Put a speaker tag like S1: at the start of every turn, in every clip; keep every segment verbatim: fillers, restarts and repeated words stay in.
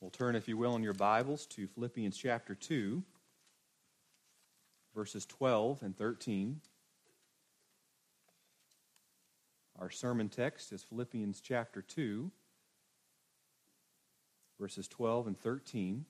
S1: We'll turn, if you will, in your Bibles to Philippians chapter two, verses twelve and thirteen. Our sermon text is Philippians chapter two, verses twelve and thirteen.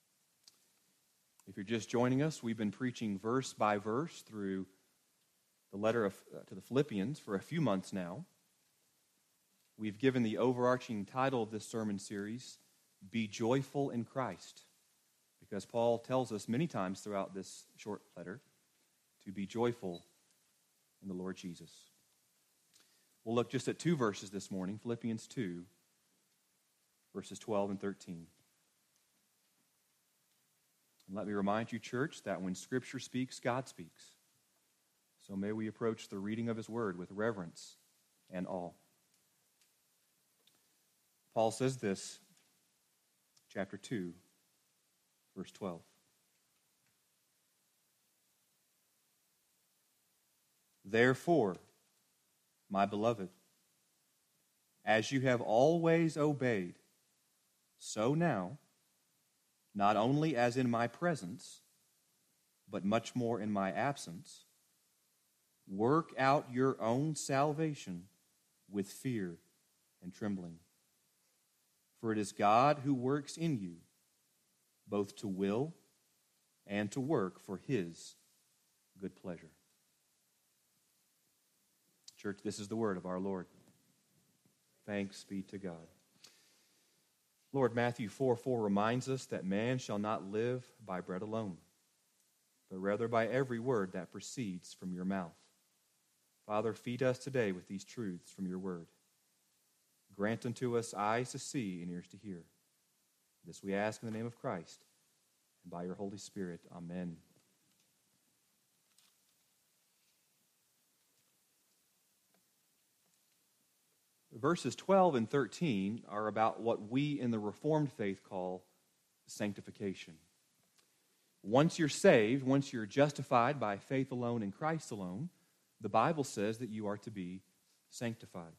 S1: If you're just joining us, we've been preaching verse by verse through the letter of, uh, to the Philippians for a few months now. We've given the overarching title of this sermon series, Be Joyful in Christ, because Paul tells us many times throughout this short letter to be joyful in the Lord Jesus. We'll look just at two verses this morning, Philippians two, verses twelve and thirteen. And let me remind you, church, that when Scripture speaks, God speaks. So may we approach the reading of His Word with reverence and awe. Paul says this, chapter two, verse twelve. Therefore, my beloved, as you have always obeyed, so now, not only as in my presence, but much more in my absence, work out your own salvation with fear and trembling. For it is God who works in you, both to will and to work for His good pleasure. Church, this is the word of our Lord. Thanks be to God. Lord, Matthew four four reminds us that man shall not live by bread alone, but rather by every word that proceeds from your mouth. Father, feed us today with these truths from your word. Grant unto us eyes to see and ears to hear. This we ask in the name of Christ, and by your Holy Spirit. Amen. Verses twelve and thirteen are about what we in the Reformed faith call sanctification. Once you're saved, once you're justified by faith alone in Christ alone, the Bible says that you are to be sanctified.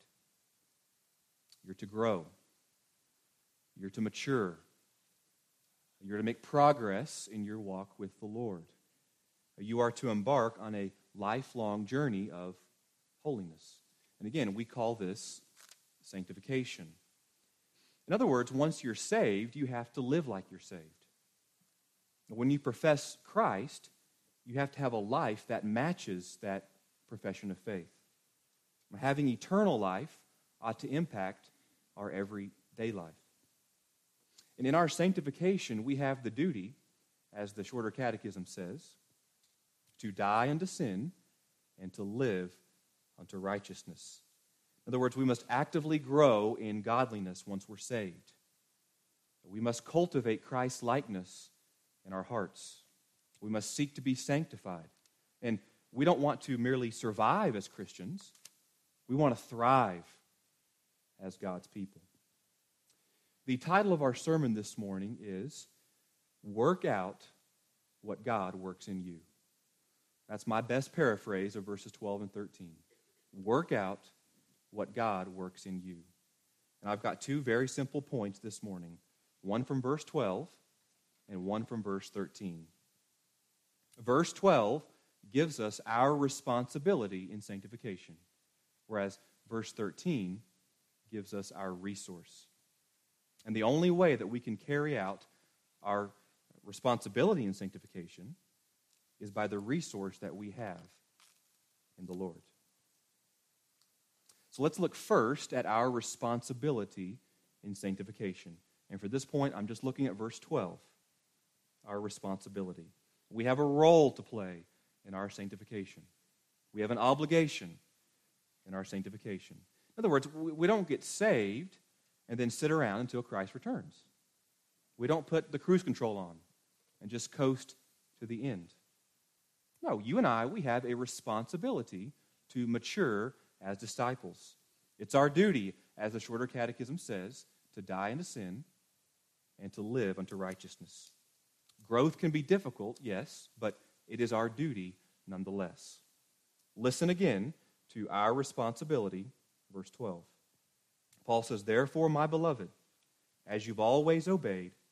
S1: You're to grow. You're to mature. You're to make progress in your walk with the Lord. You are to embark on a lifelong journey of holiness. And again, we call this sanctification. In other words, once you're saved, you have to live like you're saved. When you profess Christ, you have to have a life that matches that profession of faith. Having eternal life ought to impact our everyday life. And in our sanctification, we have the duty, as the Shorter Catechism says, to die unto sin and to live unto righteousness. In other words, we must actively grow in godliness once we're saved. We must cultivate Christ's likeness in our hearts. We must seek to be sanctified. And we don't want to merely survive as Christians. We want to thrive as God's people. The title of our sermon this morning is Work Out What God Works in You. That's my best paraphrase of verses twelve and thirteen. Work out what God works in you. And I've got two very simple points this morning. One from verse twelve and one from verse thirteen. Verse twelve gives us our responsibility in sanctification, whereas verse thirteen gives us our resource. And the only way that we can carry out our responsibility in sanctification is by the resource that we have in the Lord. So let's look first at our responsibility in sanctification. And for this point, I'm just looking at verse twelve, our responsibility. We have a role to play in our sanctification. We have an obligation in our sanctification. In other words, we don't get saved and then sit around until Christ returns. We don't put the cruise control on and just coast to the end. No, you and I, we have a responsibility to mature as disciples. It's our duty, as the Shorter Catechism says, to die unto sin and to live unto righteousness. Growth can be difficult, yes, but it is our duty nonetheless. Listen again to our responsibility, verse twelve. Paul says, therefore, my beloved, as you've always obeyed,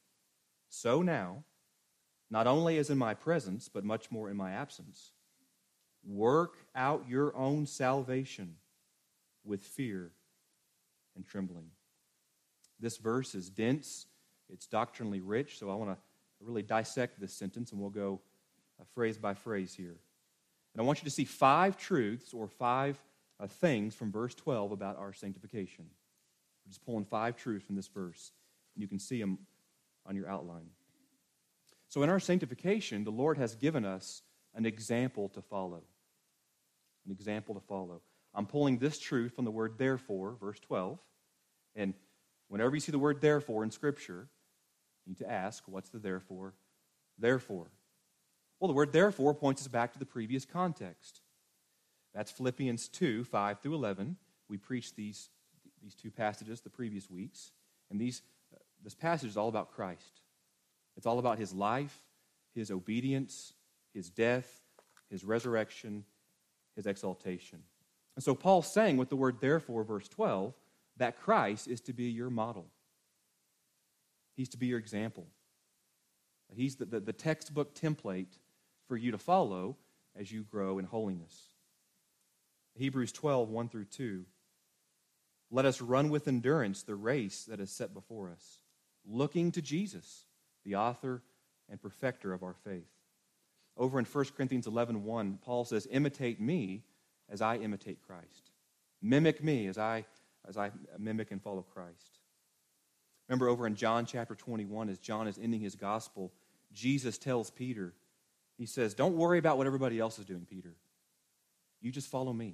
S1: So now, not only as in my presence, but much more in my absence, work out your own salvation with fear and trembling. This verse is dense. It's doctrinally rich, so I want to really dissect this sentence, and we'll go uh, phrase by phrase here. And I want you to see five truths or five uh, things from verse twelve about our sanctification. We're just pulling five truths from this verse, and you can see them on your outline. So in our sanctification, the Lord has given us an example to follow. An example to follow. I'm pulling this truth from the word therefore, verse twelve. And whenever you see the word therefore in Scripture, you need to ask, what's the therefore? Therefore. Well, the word therefore points us back to the previous context. That's Philippians two, five through eleven. We preached these, these two passages the previous weeks. And these, uh, this passage is all about Christ. It's all about his life, his obedience, his death, his resurrection, his exaltation. And so Paul's saying with the word therefore, verse twelve, that Christ is to be your model. He's to be your example. He's the, the, the textbook template for you to follow as you grow in holiness. Hebrews twelve, one through two. Let us run with endurance the race that is set before us, looking to Jesus, the author and perfecter of our faith. Over in First Corinthians eleven, one, Paul says, imitate me as I imitate Christ. Mimic me as I, as I mimic and follow Christ. Remember over in John chapter twenty-one, as John is ending his gospel, Jesus tells Peter, he says, don't worry about what everybody else is doing, Peter. You just follow me.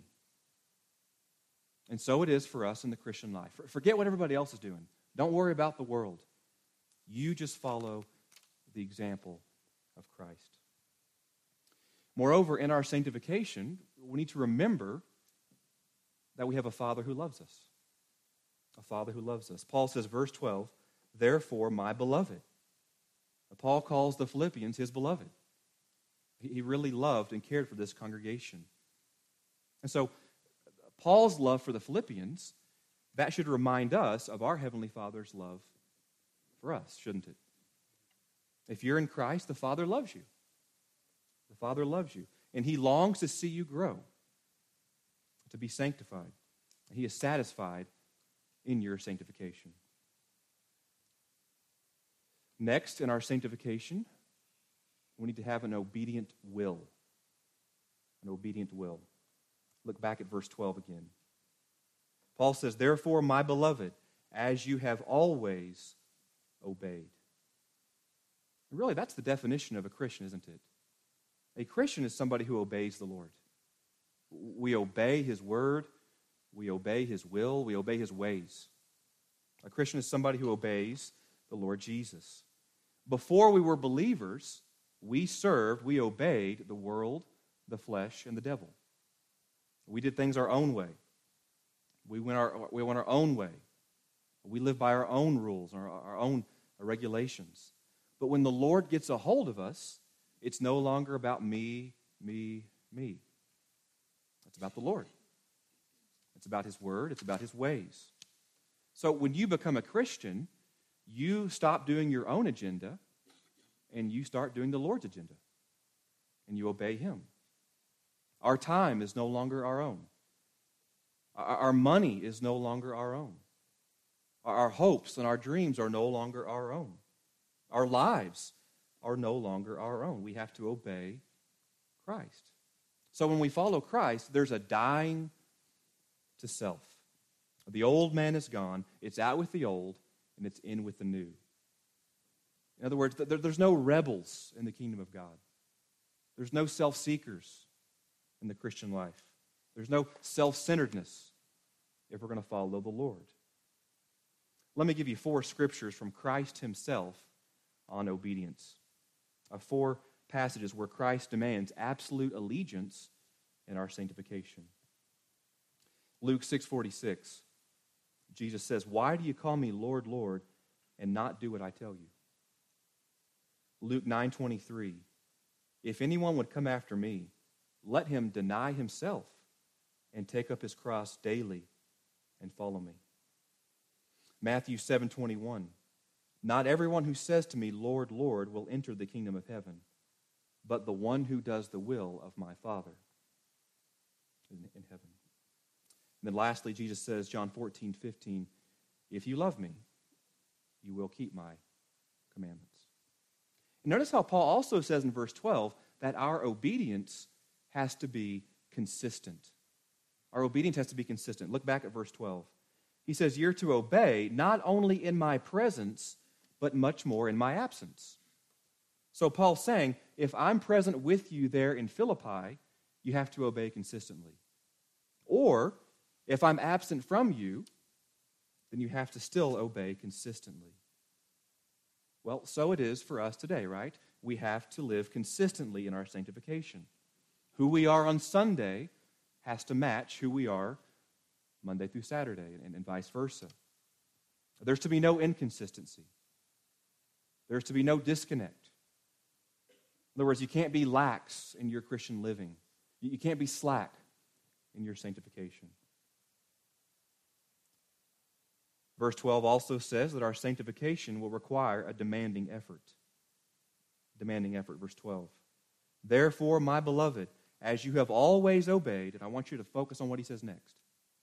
S1: And so it is for us in the Christian life. Forget what everybody else is doing. Don't worry about the world. You just follow the example of Christ. Moreover, in our sanctification, we need to remember that we have a Father who loves us. A Father who loves us. Paul says, verse twelve, therefore, my beloved. Paul calls the Philippians his beloved. He really loved and cared for this congregation. And so, Paul's love for the Philippians, that should remind us of our Heavenly Father's love for us, shouldn't it? If you're in Christ, the Father loves you. The Father loves you. And He longs to see you grow, to be sanctified. He is satisfied in your sanctification. Next, in our sanctification, we need to have an obedient will. An obedient will. Look back at verse twelve again. Paul says, therefore, my beloved, as you have always obeyed. And really, that's the definition of a Christian, isn't it? A Christian is somebody who obeys the Lord. We obey His word. We obey His will. We obey His ways. A Christian is somebody who obeys the Lord Jesus. Before we were believers, we served, we obeyed the world, the flesh, and the devil. We did things our own way. We went our, we went our own way. We lived by our own rules, our, our own regulations. But when the Lord gets a hold of us, it's no longer about me, me, me. It's about the Lord. It's about His word. It's about His ways. So when you become a Christian, you stop doing your own agenda and you start doing the Lord's agenda. And you obey Him. Our time is no longer our own. Our money is no longer our own. Our hopes and our dreams are no longer our own. Our lives are no longer our own. We have to obey Christ. So when we follow Christ, there's a dying to self. The old man is gone. It's out with the old, and it's in with the new. In other words, there's no rebels in the kingdom of God. There's no self-seekers in the Christian life. There's no self-centeredness if we're going to follow the Lord. Let me give you four scriptures from Christ Himself on obedience. Uh, four passages where Christ demands absolute allegiance in our sanctification. Luke six forty-six, Jesus says, why do you call me Lord, Lord, and not do what I tell you? Luke nine twenty-three, if anyone would come after me, let him deny himself and take up his cross daily and follow me. Matthew seven twenty-one, Not everyone who says to me, Lord, Lord, will enter the kingdom of heaven, but the one who does the will of my Father in, in heaven. And then lastly, Jesus says, John fourteen, fifteen, if you love me, you will keep my commandments. And notice how Paul also says in verse twelve that our obedience has to be consistent. Our obedience has to be consistent. Look back at verse twelve. He says, you're to obey not only in my presence, but much more in my absence. So Paul's saying, if I'm present with you there in Philippi, you have to obey consistently. Or, if I'm absent from you, then you have to still obey consistently. Well, so it is for us today, right? We have to live consistently in our sanctification. Who we are on Sunday has to match who we are Monday through Saturday, and, and vice versa. There's to be no inconsistency. There's to be no disconnect. In other words, you can't be lax in your Christian living. You, you can't be slack in your sanctification. Verse twelve also says that our sanctification will require a demanding effort. Demanding effort, verse twelve. Therefore, my beloved, as you have always obeyed, and I want you to focus on what he says next.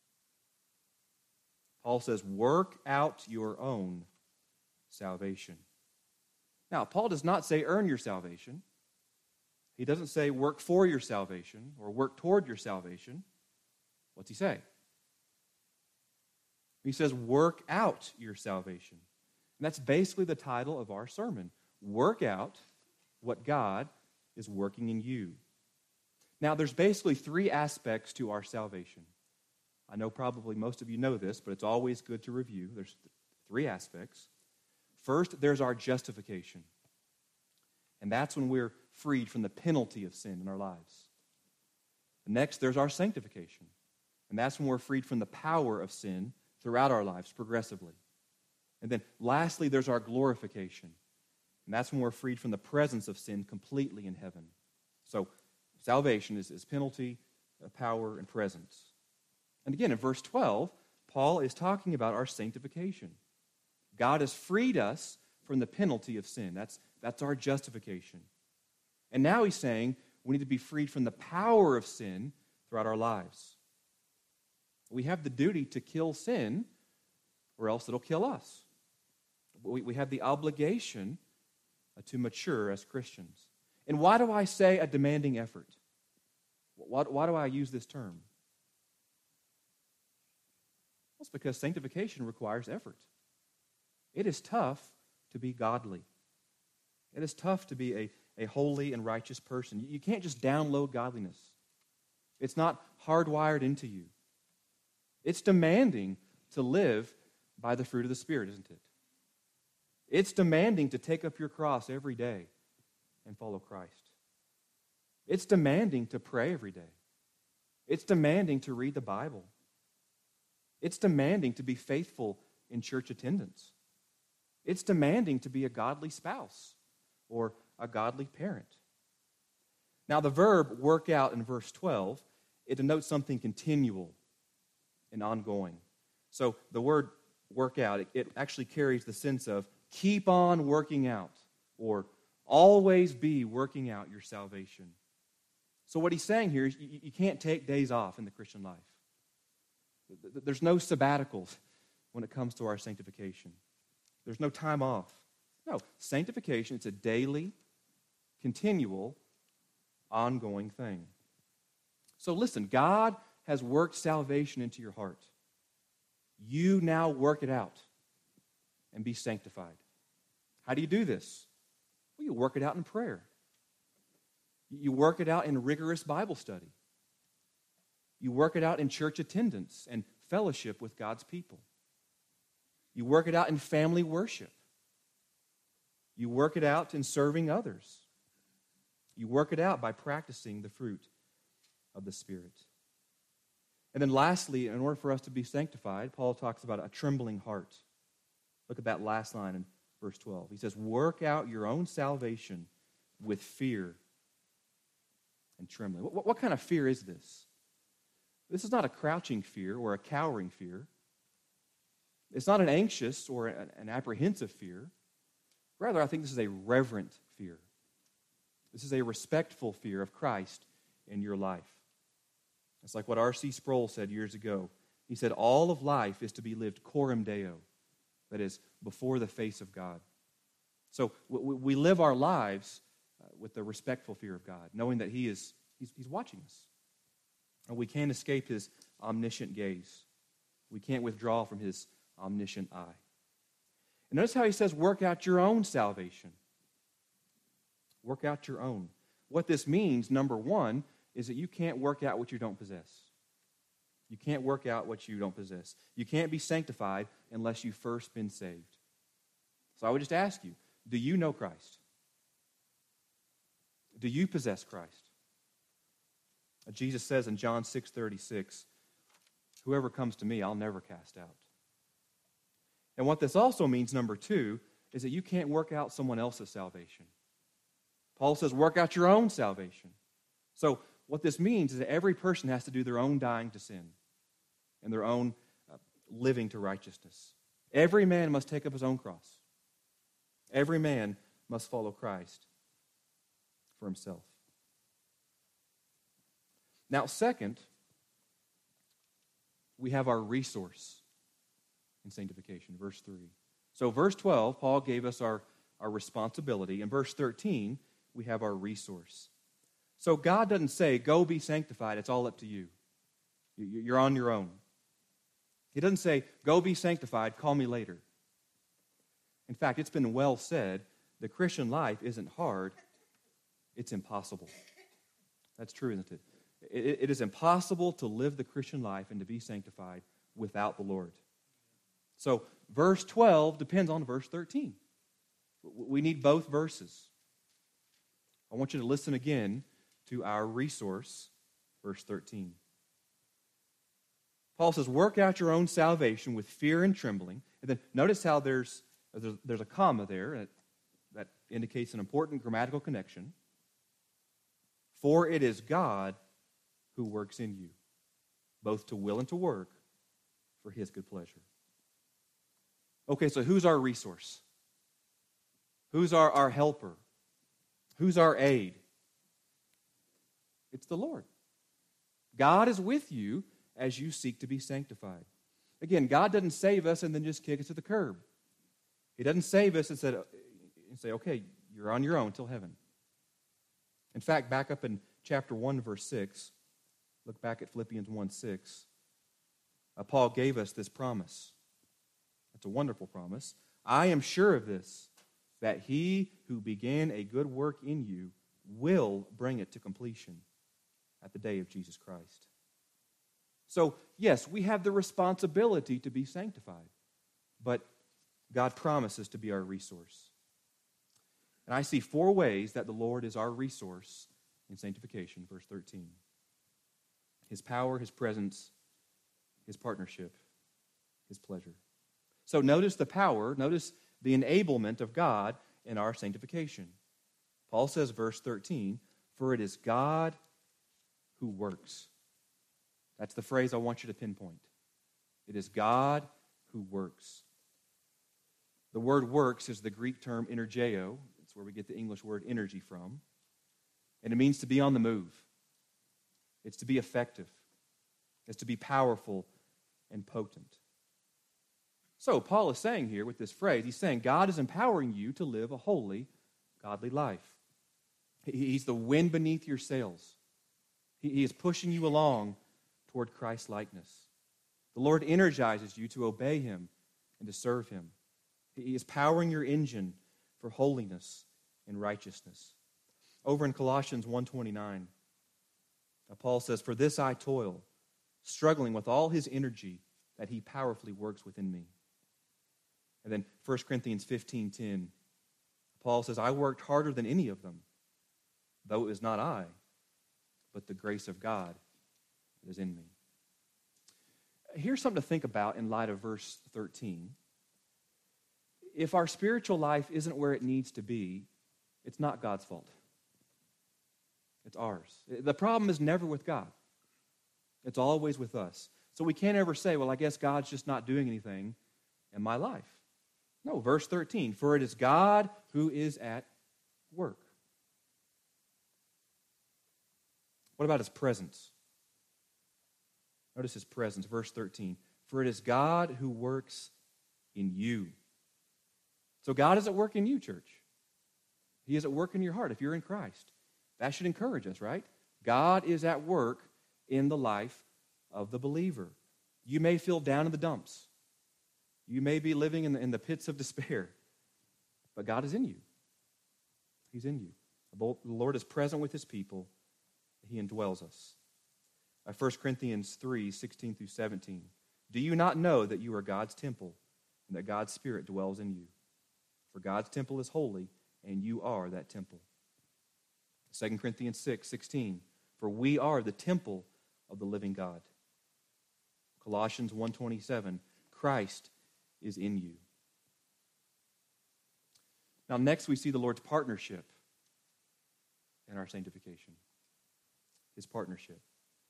S1: Paul says, work out your own salvation. Now, Paul does not say earn your salvation. He doesn't say work for your salvation or work toward your salvation. What's he say? He says work out your salvation. And that's basically the title of our sermon. Work out what God is working in you. Now, there's basically three aspects to our salvation. I know probably most of you know this, but it's always good to review. There's three aspects. First, there's our justification. And that's when we're freed from the penalty of sin in our lives. Next, there's our sanctification. And that's when we're freed from the power of sin throughout our lives progressively. And then lastly, there's our glorification. And that's when we're freed from the presence of sin completely in heaven. So salvation is, is penalty, power, and presence. And again, in verse twelve, Paul is talking about our sanctification. God has freed us from the penalty of sin. That's, that's our justification. And now he's saying we need to be freed from the power of sin throughout our lives. We have the duty to kill sin, or else it'll kill us. We, we have the obligation to mature as Christians. And why do I say a demanding effort? Why, why do I use this term? Well, it's because sanctification requires effort. It is tough to be godly. It is tough to be a, a holy and righteous person. You can't just download godliness. It's not hardwired into you. It's demanding to live by the fruit of the Spirit, isn't it? It's demanding to take up your cross every day and follow Christ. It's demanding to pray every day. It's demanding to read the Bible. It's demanding to be faithful in church attendance. It's demanding to be a godly spouse or a godly parent. Now, the verb work out in verse twelve, it denotes something continual and ongoing. So the word work out, it, it actually carries the sense of keep on working out or always be working out your salvation. So what he's saying here is you, you can't take days off in the Christian life. There's no sabbaticals when it comes to our sanctification. There's no time off. No, sanctification, it's a daily, continual, ongoing thing. So listen, God has worked salvation into your heart. You now work it out and be sanctified. How do you do this? Well, you work it out in prayer. You work it out in rigorous Bible study. You work it out in church attendance and fellowship with God's people. You work it out in family worship. You work it out in serving others. You work it out by practicing the fruit of the Spirit. And then lastly, in order for us to be sanctified, Paul talks about a trembling heart. Look at that last line in verse twelve. He says, work out your own salvation with fear and trembling. What, what kind of fear is this? This is not a crouching fear or a cowering fear. It's not an anxious or an, an apprehensive fear. Rather, I think this is a reverent fear. This is a respectful fear of Christ in your life. It's like what R C Sproul said years ago. He said, all of life is to be lived coram Deo, that is, before the face of God. So we live our lives with the respectful fear of God, knowing that He is He's, he's watching us. And we can't escape His omniscient gaze. We can't withdraw from His omniscient eye. And notice how He says, work out your own salvation. Work out your own. What this means, number one, is that you can't work out what you don't possess. You can't work out what you don't possess. You can't be sanctified unless you've first been saved. So I would just ask you, do you know Christ? Do you possess Christ? Jesus says in John six thirty-six, whoever comes to me, I'll never cast out. And what this also means, number two, is that you can't work out someone else's salvation. Paul says, work out your own salvation. So what this means is that every person has to do their own dying to sin and their own uh, living to righteousness. Every man must take up his own cross. Every man must follow Christ for himself. Now, second, we have our resource in sanctification, verse three. So verse twelve, Paul gave us our, our responsibility. In verse thirteen, we have our resource. So God doesn't say, go be sanctified, it's all up to you. You're on your own. He doesn't say, go be sanctified, call me later. In fact, it's been well said, the Christian life isn't hard, it's impossible. That's true, isn't it? It, it is impossible to live the Christian life and to be sanctified without the Lord. So verse twelve depends on verse thirteen. We need both verses. I want you to listen again to our resource, verse thirteen. Paul says, work out your own salvation with fear and trembling. And then notice how there's, there's, there's a comma there that, that indicates an important grammatical connection. For it is God who works in you, both to will and to work for His good pleasure. Okay, so who's our resource? Who's our, our helper? Who's our aid? It's the Lord. God is with you as you seek to be sanctified. Again, God doesn't save us and then just kick us to the curb. He doesn't save us and, said, and say, okay, you're on your own till heaven. In fact, back up in chapter one, verse six, look back at Philippians one six, uh, Paul gave us this promise. It's a wonderful promise. I am sure of this, that He who began a good work in you will bring it to completion at the day of Jesus Christ. So, yes, we have the responsibility to be sanctified, but God promises to be our resource. And I see four ways that the Lord is our resource in sanctification, verse thirteen. His power, His presence, His partnership, His pleasure. So notice the power, notice the enablement of God in our sanctification. Paul says, verse thirteen, for it is God who works. That's the phrase I want you to pinpoint. It is God who works. The word works is the Greek term energeo. It's where we get the English word energy from. And it means to be on the move. It's to be effective. It's to be powerful and potent. So Paul is saying here with this phrase, he's saying God is empowering you to live a holy, godly life. He's the wind beneath your sails. He is pushing you along toward Christ-likeness. The Lord energizes you to obey Him and to serve Him. He is powering your engine for holiness and righteousness. Over in Colossians one twenty-nine, Paul says, for this I toil, struggling with all His energy that He powerfully works within me. And then First Corinthians fifteen ten, Paul says, I worked harder than any of them, though it was not I, but the grace of God that is in me. Here's something to think about in light of verse thirteen. If our spiritual life isn't where it needs to be, it's not God's fault. It's ours. The problem is never with God. It's always with us. So we can't ever say, well, I guess God's just not doing anything in my life. No, verse thirteen. For it is God who is at work. What about his presence? Notice his presence, verse thirteen. For it is God who works in you. So God is at work in you, church. He is at work in your heart if you're in Christ. That should encourage us, right? God is at work in the life of the believer. You may feel down in the dumps. You may be living in the, in the pits of despair. But God is in you. He's in you. The Lord is present with his people. He indwells us. By First Corinthians three, sixteen through seventeen. Do you not know that you are God's temple and that God's Spirit dwells in you? For God's temple is holy, and you are that temple. Second Corinthians six, sixteen. For we are the temple of the living God. Colossians one twenty-seven. Christ is in you. Now next we see the Lord's partnership in our sanctification. His partnership.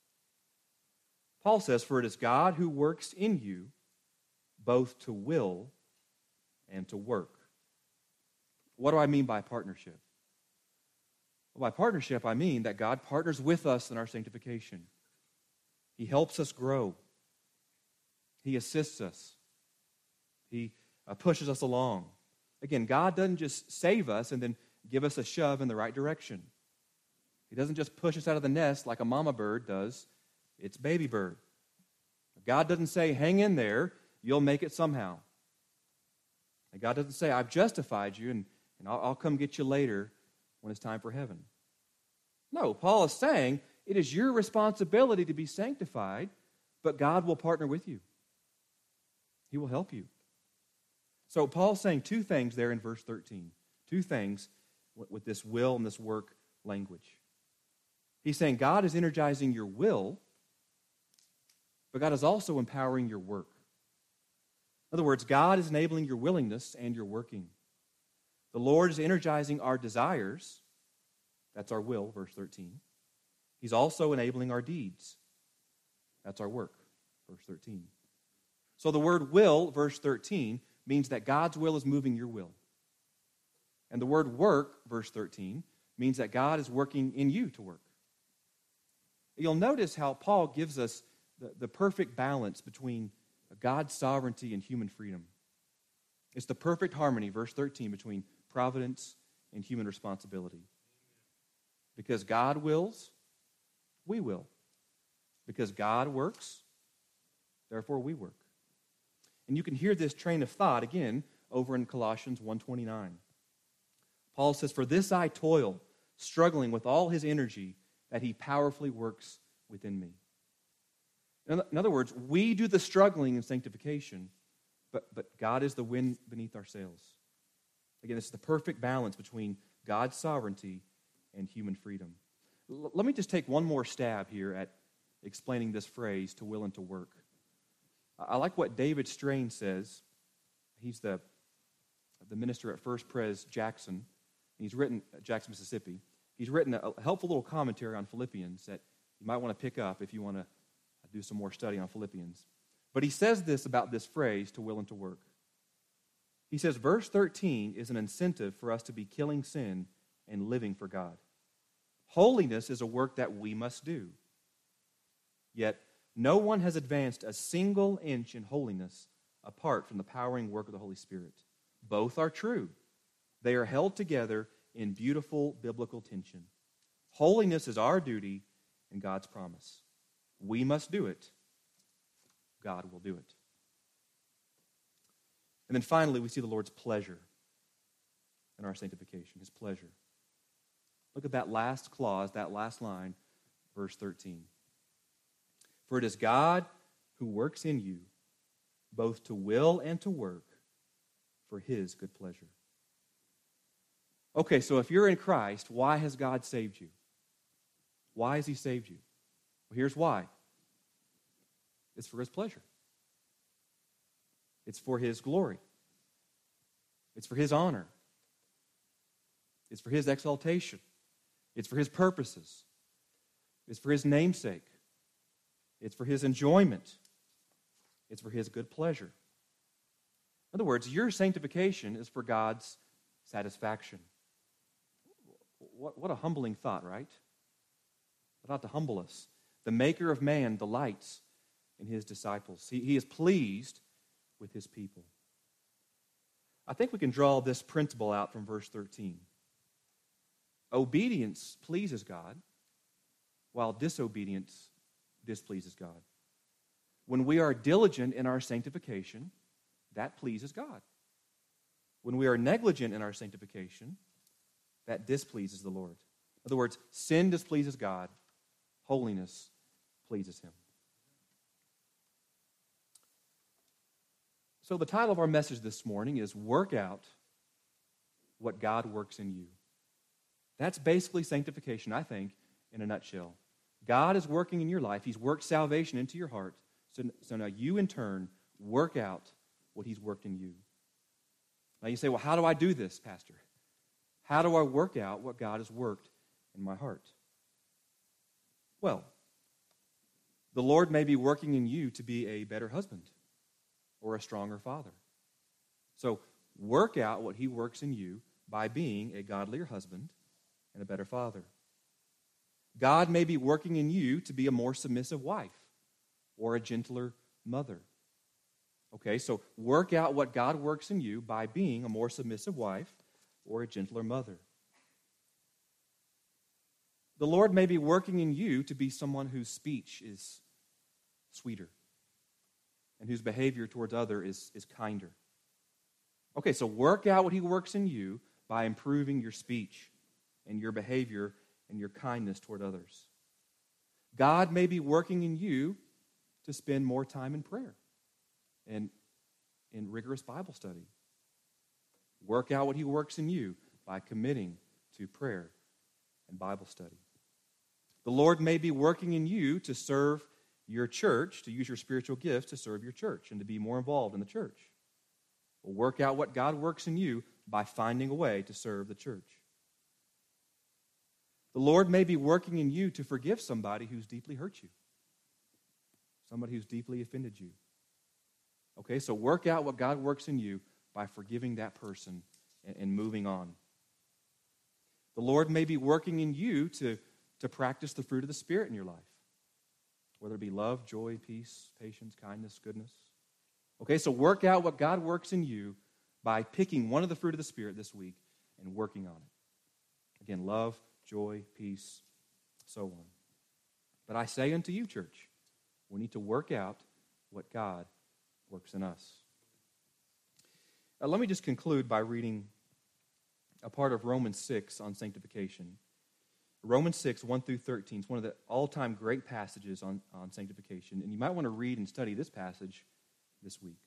S1: Paul says, for it is God who works in you both to will and to work. What do I mean by partnership? Well, by partnership, I mean that God partners with us in our sanctification. He helps us grow. He assists us. He uh, pushes us along. Again, God doesn't just save us and then give us a shove in the right direction. He doesn't just push us out of the nest like a mama bird does. It's baby bird. God doesn't say, hang in there, you'll make it somehow. And God doesn't say, I've justified you and, and I'll, I'll come get you later when it's time for heaven. No, Paul is saying it is your responsibility to be sanctified, but God will partner with you. He will help you. So Paul's saying two things there in verse thirteen. Two things with this will and this work language. He's saying God is energizing your will, but God is also empowering your work. In other words, God is enabling your willingness and your working. The Lord is energizing our desires. That's our will, verse thirteen. He's also enabling our deeds. That's our work, verse thirteen. So the word will, verse thirteen, means that God's will is moving your will. And the word work, verse thirteen, means that God is working in you to work. You'll notice how Paul gives us the, the perfect balance between God's sovereignty and human freedom. It's the perfect harmony, verse thirteen, between providence and human responsibility. Because God wills, we will. Because God works, therefore we work. And you can hear this train of thought again over in Colossians one twenty-nine. Paul says, for this I toil, struggling with all his energy, that he powerfully works within me. In other words, we do the struggling in sanctification, but, but God is the wind beneath our sails. Again, this is the perfect balance between God's sovereignty and human freedom. L- let me just take one more stab here at explaining this phrase, to will and to work. I like what David Strain says. He's the, the minister at First Pres Jackson. He's written, uh, Jackson, Mississippi. He's written a helpful little commentary on Philippians that you might want to pick up if you want to do some more study on Philippians. But he says this about this phrase, to will and to work. He says, verse thirteen is an incentive for us to be killing sin and living for God. Holiness is a work that we must do. Yet, no one has advanced a single inch in holiness apart from the powering work of the Holy Spirit. Both are true. They are held together in beautiful biblical tension. Holiness is our duty and God's promise. We must do it. God will do it. And then finally, we see the Lord's pleasure in our sanctification, his pleasure. Look at that last clause, that last line, verse thirteen. For it is God who works in you, both to will and to work for his good pleasure. Okay, so if you're in Christ, why has God saved you? Why has he saved you? Well, here's why. It's for his pleasure. It's for his glory. It's for his honor. It's for his exaltation. It's for his purposes. It's for his namesake. It's for his enjoyment. It's for his good pleasure. In other words, your sanctification is for God's satisfaction. What, what a humbling thought, right? It ought to humble us. The maker of man delights in his disciples. He, he is pleased with his people. I think we can draw this principle out from verse thirteen. Obedience pleases God, while disobedience displeases God. When we are diligent in our sanctification, that pleases God. When we are negligent in our sanctification, that displeases the Lord. In other words, sin displeases God, holiness pleases Him. So the title of our message this morning is Work Out What God Works in You. That's basically sanctification, I think, in a nutshell. God is working in your life. He's worked salvation into your heart. So, so now you, in turn, work out what He's worked in you. Now you say, well, how do I do this, Pastor? How do I work out what God has worked in my heart? Well, the Lord may be working in you to be a better husband or a stronger father. So work out what He works in you by being a godlier husband and a better father. God may be working in you to be a more submissive wife or a gentler mother. Okay, so work out what God works in you by being a more submissive wife or a gentler mother. The Lord may be working in you to be someone whose speech is sweeter and whose behavior towards others is, is kinder. Okay, so work out what He works in you by improving your speech and your behavior and your kindness toward others. God may be working in you to spend more time in prayer and in rigorous Bible study. Work out what He works in you by committing to prayer and Bible study. The Lord may be working in you to serve your church, to use your spiritual gifts to serve your church and to be more involved in the church. Well, work out what God works in you by finding a way to serve the church. The Lord may be working in you to forgive somebody who's deeply hurt you, somebody who's deeply offended you. Okay, so work out what God works in you by forgiving that person and, and moving on. The Lord may be working in you to, to practice the fruit of the Spirit in your life, whether it be love, joy, peace, patience, kindness, goodness. Okay, so work out what God works in you by picking one of the fruit of the Spirit this week and working on it. Again, love, joy, peace, so on. But I say unto you, church, we need to work out what God works in us. Now, let me just conclude by reading a part of Romans six on sanctification. Romans six, one through thirteen is one of the all-time great passages on, on sanctification, and you might want to read and study this passage this week.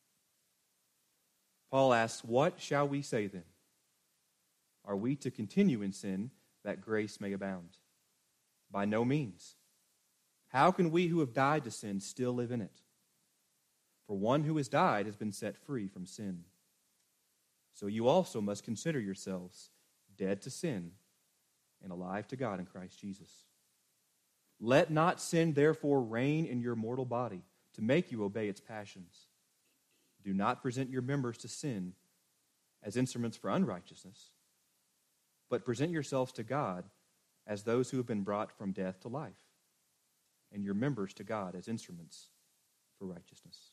S1: Paul asks, what shall we say then? Are we to continue in sin that grace may abound? By no means. How can we who have died to sin still live in it? For one who has died has been set free from sin. So you also must consider yourselves dead to sin and alive to God in Christ Jesus. Let not sin therefore reign in your mortal body to make you obey its passions. Do not present your members to sin as instruments for unrighteousness, but present yourselves to God as those who have been brought from death to life, and your members to God as instruments for righteousness.